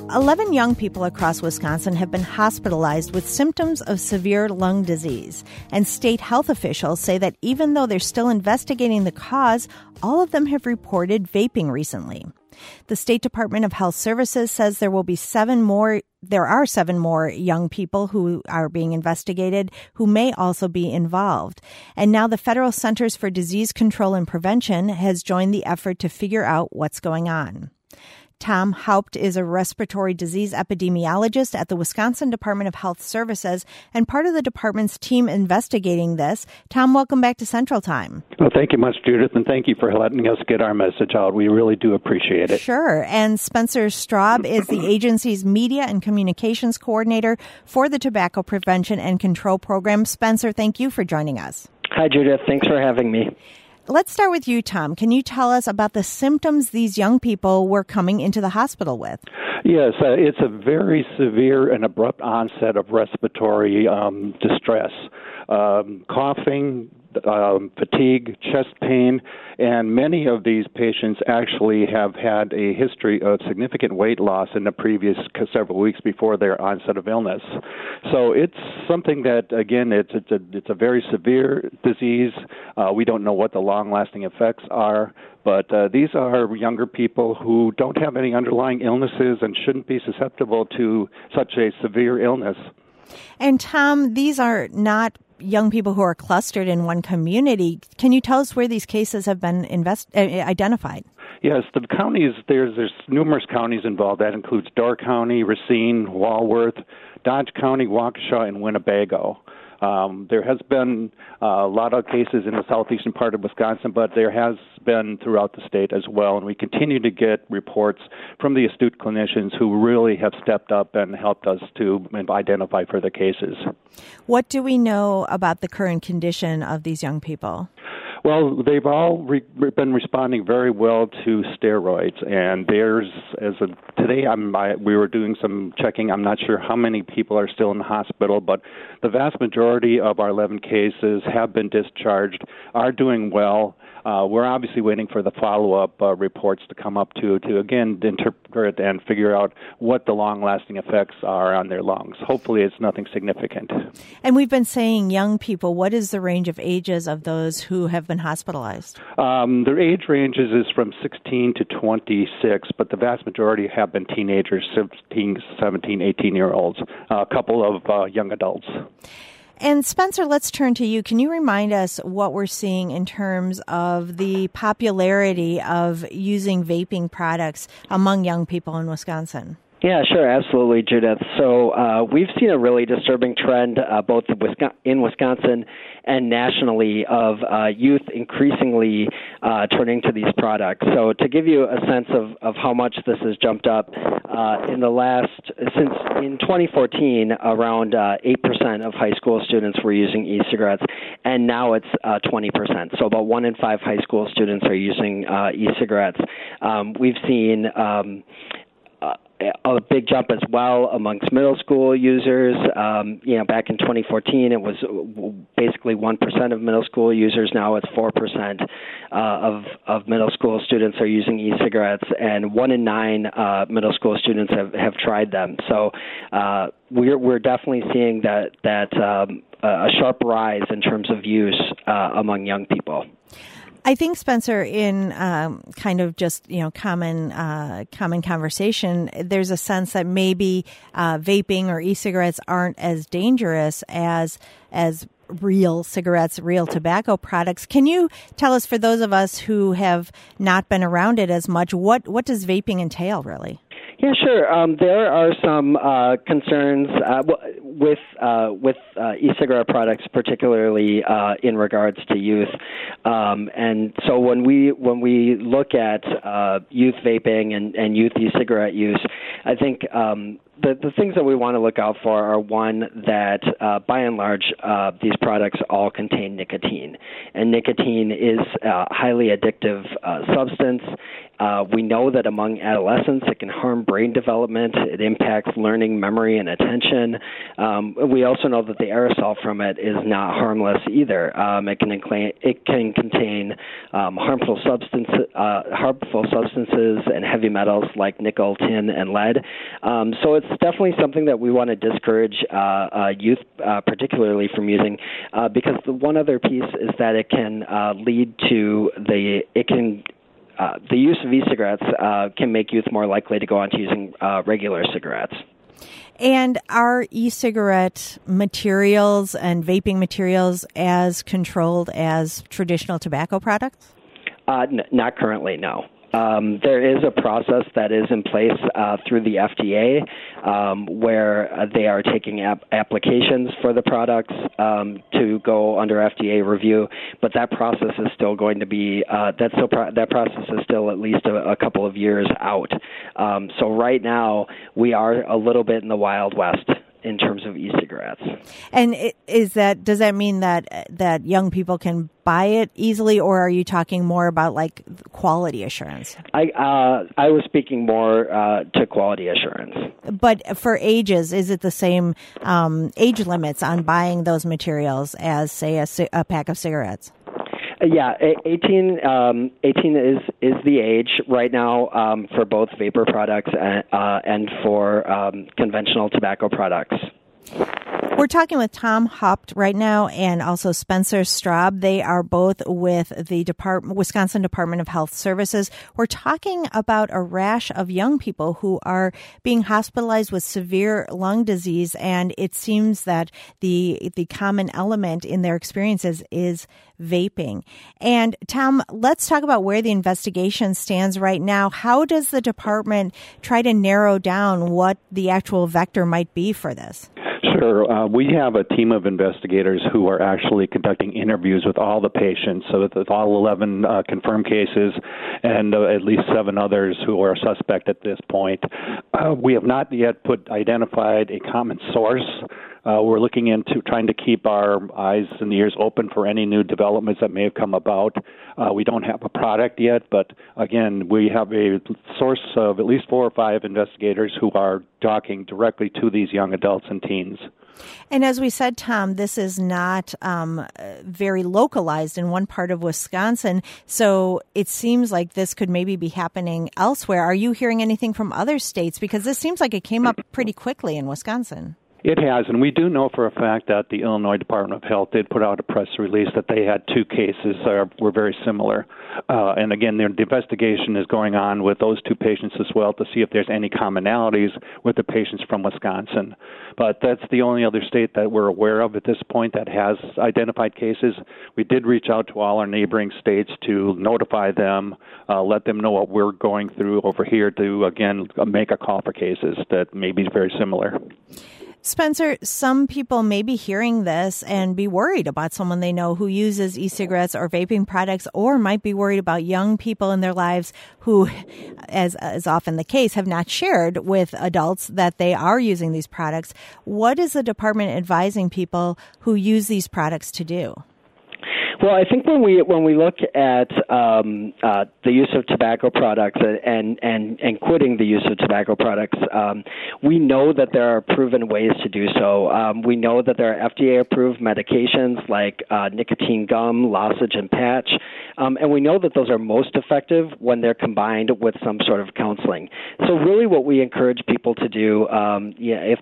11 young people across Wisconsin have been hospitalized with symptoms of severe lung disease. And state health officials say that even though they're still investigating the cause, all of them have reported vaping recently. The State Department of Health Services says there are 7 more young people who are being investigated who may also be involved. And now the Federal Centers for Disease Control and Prevention has joined the effort to figure out what's going on. Tom Haupt is a respiratory disease epidemiologist at the Wisconsin Department of Health Services and part of the department's team investigating this. Tom, welcome back to Central Time. Well, thank you much, Judith, and thank you for letting us get our message out. We really do appreciate it. Sure. And Spencer Straub is the agency's media and communications coordinator for the Tobacco Prevention and Control Program. Spencer, thank you for joining us. Hi, Judith. Thanks for having me. Let's start with you, Tom. Can you tell us about the symptoms these young people were coming into the hospital with? Yes, it's a very severe and abrupt onset of respiratory distress. Coughing, fatigue, chest pain, and many of these patients actually have had a history of significant weight loss in the previous several weeks before their onset of illness. So it's something that, again, it's a very severe disease. We don't know what the long-lasting effects are, but these are younger people who don't have any underlying illnesses and shouldn't be susceptible to such a severe illness. And Tom, these are not young people who are clustered in one community. Can you tell us where these cases have been identified? Yes, the counties, there's numerous counties involved. That includes Door County, Racine, Walworth, Dodge County, Waukesha, and Winnebago. There has been a lot of cases in the southeastern part of Wisconsin, but there has been throughout the state as well, and we continue to get reports from the astute clinicians who really have stepped up and helped us to identify further cases. What do we know about the current condition of these young people? Well, they've all been responding very well to steroids, and today we were doing some checking. I'm not sure how many people are still in the hospital, but the vast majority of our 11 cases have been discharged, are doing well. We're obviously waiting for the follow-up reports to come up to again interpret and figure out what the long-lasting effects are on their lungs. Hopefully it's nothing significant. And we've been saying young people. What is the range of ages of those who have been hospitalized? Their age ranges is from 16 to 26, but the vast majority have been teenagers, 16, 17, 18-year-olds, a couple of young adults. And Spencer, let's turn to you. Can you remind us what we're seeing in terms of the popularity of using vaping products among young people in Wisconsin? Yeah, sure, absolutely, Judith. So we've seen a really disturbing trend both in Wisconsin and nationally of youth increasingly turning to these products. So to give you a sense of how much this has jumped up, since in 2014, around 8% of high school students were using e-cigarettes, and now it's 20%. So about 1 in 5 high school students are using e-cigarettes. We've seen a big jump as well amongst middle school users. Back in 2014, it was basically 1% of middle school users. Now it's 4% of middle school students are using e-cigarettes, and 1 in 9 middle school students have tried them. So we're definitely seeing that a sharp rise in terms of use among young people. I think, Spencer, in kind of just common conversation, there's a sense that maybe vaping or e-cigarettes aren't as dangerous as real cigarettes, real tobacco products. Can you tell us, for those of us who have not been around it as much, what does vaping entail, really? Yeah, sure. There are some concerns with e-cigarette products, particularly in regards to youth. And so when we look at youth vaping and youth e-cigarette use, I think the things that we want to look out for are, one, that by and large these products all contain nicotine, and nicotine is a highly addictive substance. We know that among adolescents it can harm brain development. It impacts learning, memory, and attention. We also know that the aerosol from it is not harmless either. It can contain harmful substances and heavy metals like nickel, tin, and lead. So it's definitely something that we want to discourage youth, particularly from using, because the one other piece is that it can lead to the use of e-cigarettes can make youth more likely to go on to using regular cigarettes. And are e-cigarette materials and vaping materials as controlled as traditional tobacco products? Not currently, no. There is a process that is in place through the FDA where they are taking applications for the products to go under FDA review, but that process is still going to be that process is still at least a couple of years out. So right now we are a little bit in the Wild West in terms of e-cigarettes. And does that mean that young people can buy it easily, or are you talking more about like quality assurance? I was speaking more to quality assurance. But for ages, is it the same age limits on buying those materials as, say, a pack of cigarettes? Yeah, 18 is the age right now for both vapor products and for conventional tobacco products. We're talking with Tom Haupt right now and also Spencer Straub. They are both with the Wisconsin Department of Health Services. We're talking about a rash of young people who are being hospitalized with severe lung disease, and it seems that the common element in their experiences is vaping. And Tom, let's talk about where the investigation stands right now. How does the department try to narrow down what the actual vector might be for this? Sure. We have a team of investigators who are actually conducting interviews with all the patients, so with all 11 confirmed cases and at least 7 others who are suspect at this point. We have not yet identified a common source. We're looking into trying to keep our eyes and ears open for any new developments that may have come about. We don't have a product yet, but again, we have a source of at least 4 or 5 investigators who are talking directly to these young adults and teens. And as we said, Tom, this is not very localized in one part of Wisconsin, so it seems like this could maybe be happening elsewhere. Are you hearing anything from other states? Because this seems like it came up pretty quickly in Wisconsin. It has, and we do know for a fact that the Illinois Department of Health did put out a press release that they had 2 cases that were very similar. And again, the investigation is going on with those 2 patients as well to see if there's any commonalities with the patients from Wisconsin. But that's the only other state that we're aware of at this point that has identified cases. We did reach out to all our neighboring states to notify them, let them know what we're going through over here to, again, make a call for cases that may be very similar. Spencer, some people may be hearing this and be worried about someone they know who uses e-cigarettes or vaping products, or might be worried about young people in their lives who, as is often the case, have not shared with adults that they are using these products. What is the department advising people who use these products to do? Well, I think when we look at the use of tobacco products and quitting the use of tobacco products, we know that there are proven ways to do so. We know that there are FDA-approved medications like nicotine gum, lozenge, and patch, and we know that those are most effective when they're combined with some sort of counseling. So really, what we encourage people to do, if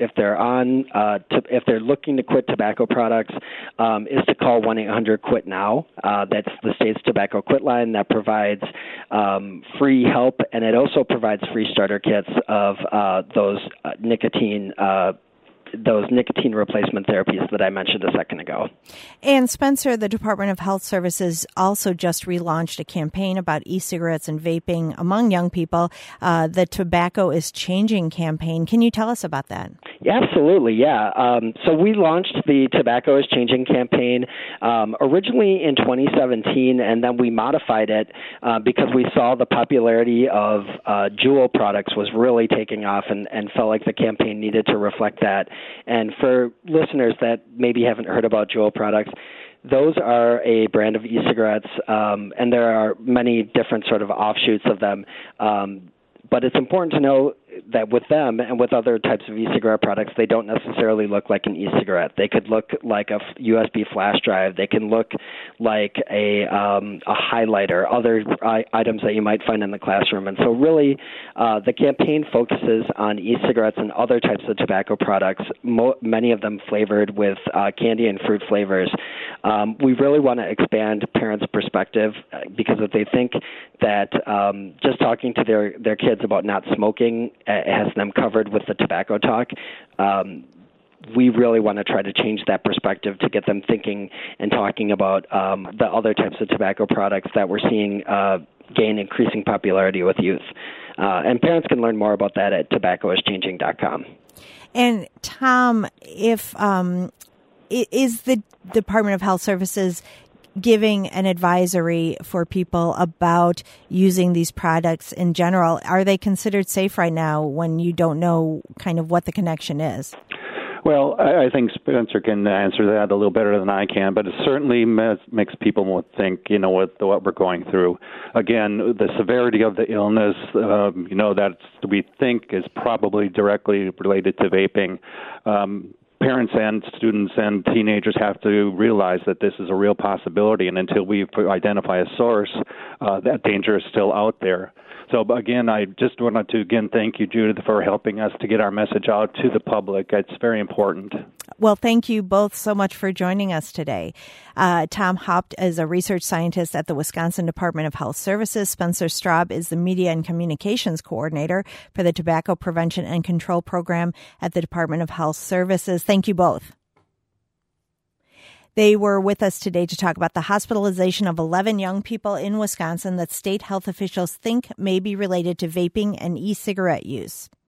they're looking to quit tobacco products, is to call 1-800-QUIT NOW. That's the state's tobacco quit line that provides free help, and it also provides free starter kits of those nicotine those nicotine replacement therapies that I mentioned a second ago. And Spencer, the Department of Health Services also just relaunched a campaign about e-cigarettes and vaping among young people, the Tobacco is Changing campaign. Can you tell us about that? Yeah, absolutely, yeah. So we launched the Tobacco is Changing campaign originally in 2017, and then we modified it because we saw the popularity of Juul products was really taking off and felt like the campaign needed to reflect that. And for listeners that maybe haven't heard about Juul products, those are a brand of e-cigarettes, and there are many different sort of offshoots of them. But it's important to know that with them and with other types of e-cigarette products, they don't necessarily look like an e-cigarette. They could look like a USB flash drive. They can look like a highlighter, other items that you might find in the classroom. And so really, the campaign focuses on e-cigarettes and other types of tobacco products, many of them flavored with candy and fruit flavors. We really want to expand parents' perspective because if they think that just talking to their kids about not smoking has them covered with the tobacco talk, we really want to try to change that perspective to get them thinking and talking about the other types of tobacco products that we're seeing gain increasing popularity with youth. And parents can learn more about that at tobaccoischanging.com. And Tom, if is the Department of Health Services giving an advisory for people about using these products in general? Are they considered safe right now when you don't know kind of what the connection is? Well, I think Spencer can answer that a little better than I can, but it certainly makes people think, what we're going through. Again, the severity of the illness, that we think is probably directly related to vaping. Parents and students and teenagers have to realize that this is a real possibility, and until we identify a source, that danger is still out there. So, again, I just wanted to, thank you, Judith, for helping us to get our message out to the public. It's very important. Well, thank you both so much for joining us today. Tom Haupt is a research scientist at the Wisconsin Department of Health Services. Spencer Straub is the Media and Communications Coordinator for the Tobacco Prevention and Control Program at the Department of Health Services. Thank you both. They were with us today to talk about the hospitalization of 11 young people in Wisconsin that state health officials think may be related to vaping and e-cigarette use.